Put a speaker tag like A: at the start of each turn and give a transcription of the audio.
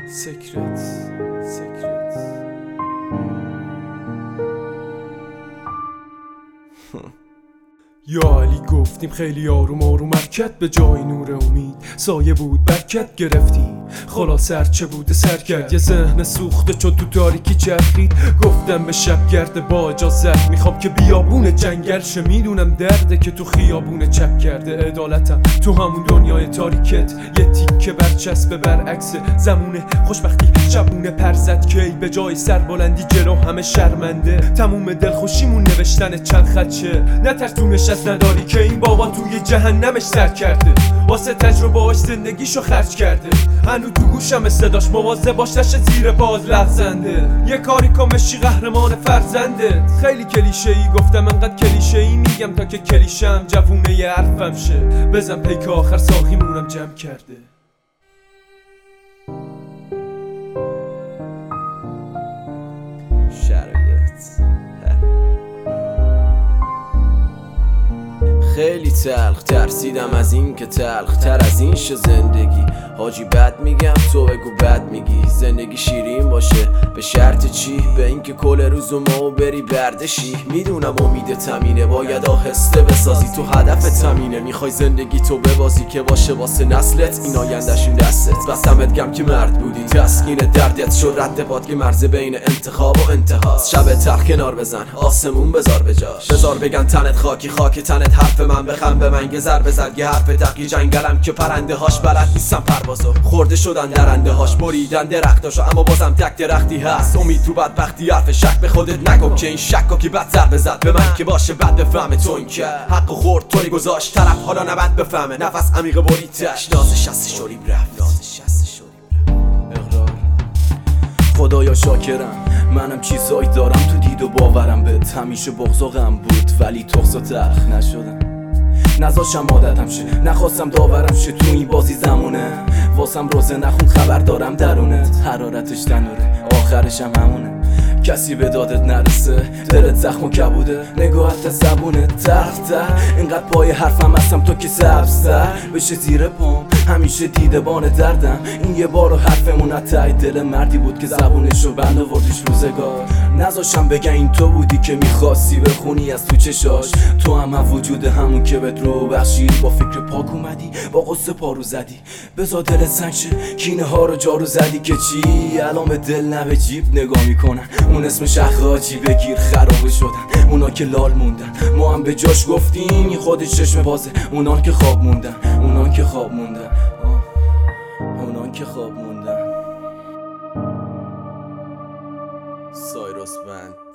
A: سکرت یا علی گفتیم خیلی آروم آروم حرکت به جای نور امید سایه بود برکت گرفتیم خلاص هرچه بوده سر کرد یه ذهن سوخته چون تو تاریکی چرخید گفتم به شب گرده با اجازت میخوام که بیابون جنگل شه میدونم درده که تو خیابون چپ کرده عدالتم تو همون دنیای تاریکت یه تیکه برچسبه برعکس زمونه خوشبختی شبونه پرزد کی به جای سربلندی جلو همه شرمنده تموم دلخوشیمون نوشتن چند خدشه نترس تو نشست نداری که این بابا توی جهنمش سر کرده واسه تجربه‌اش زندگیشو خرج کرده هنو تو گوشم صداش مواظب باش نشه زیر باز لغزنده یه کاری کن بشی قهرمان فرزنده خیلی کلیشه‌ای گفتم انقدر کلیشه‌ای میگم تا که کلیشم جوونه ی حرفم شه بزن پیک آخر ساقیمونم جمع کرده
B: خیلی تلخ ترسیدم از این که تلخ تر از این شه زندگی حاجی بد میگم تو بگو بد میگی زندگی شیرین باشه به شرط چی؟ به اینکه کل روزو ما بری بردشی میدونم امید تمینه باید آهسته بسازی تو هدف تمینه میخوای زندگی تو ببازی که باشه واسه نسلت این آیندهشون دستت بس همت گم که مرد بودی تسکین دردت شد رد پاد که مرز بین انتخاب و انتهاست شب تلخ کنار بزن آسمون بذار بجاش بذار بگن تنت خاکی خاک تنت حرف من بخم به من گذر بزد یه حرف دقی جنگلم که پرنده هاش بلد نیستم پروازو خورده شدن درنده هاش بریدن درختاشو اما بازم تک درختی هست امید تو بدبختی حرف شک به خودت نگو که این شکا که بد ضربه زد به من که باشه بد بفهمه تو این که حق خورد طوری گذاشت طرف حالا نبد بفهمه نفس عمیق بریدش ناز شست شوریم رفت اقرار خدایا شاکرم منم چیزایی دارم تو دید و باورم بهت همیشه بغض و غم بود ولی تخس و تلخ نشدم نذاشم عادتم شه نخواستم داورم شه تو این بازی زمونه واسم روزه نخون خبر دارم درونت حرارتش تنوره آخرش هم همونه کسی به دادت نرسه دلت زخم و کبوده نگاهت زبونت تختر اینقدر پای حرفم هستم تو که سبزتر بشه زیر پام همیشه دیده بان دردم این یه بار و حرفمون اتای دل مردی بود که زبونشو بند آوردیش روزگار نذاشم بگن این تو بودی که میخواستی بخونی از تو چشاش تو هم وجود همون که بهت رو بخشید با فکر پاک اومدی با قصه پارو زدی بذار دلت سنگ شه کینه ها رو جارو زدی که چی الان به دل نه به جیب نگاه میکنن اون اسم شخراجی بگیر خرابه شدن اونا که لال موندن ما هم به جاش گفتیم این خودش چشم بازه اونان که خواب موندن اونان که خواب موندن اونان که خواب موندن سایروس بند